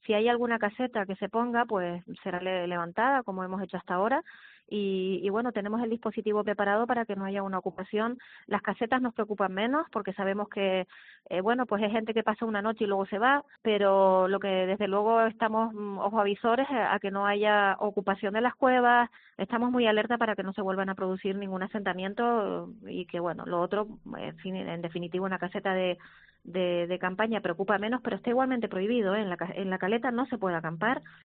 Si hay alguna caseta que se ponga, pues será levantada, como hemos hecho hasta ahora, y bueno, tenemos el dispositivo preparado para que no haya una ocupación. Las casetas nos preocupan menos porque sabemos que, bueno, pues hay gente que pasa una noche y luego se va, pero lo que desde luego estamos ojo avisores a que no haya ocupación de las cuevas, estamos muy alerta para que no se vuelvan a producir ningún asentamiento y que, bueno, lo otro, en definitiva, una caseta de campaña preocupa menos, pero está igualmente prohibido, ¿eh? En la caleta no se puede acampar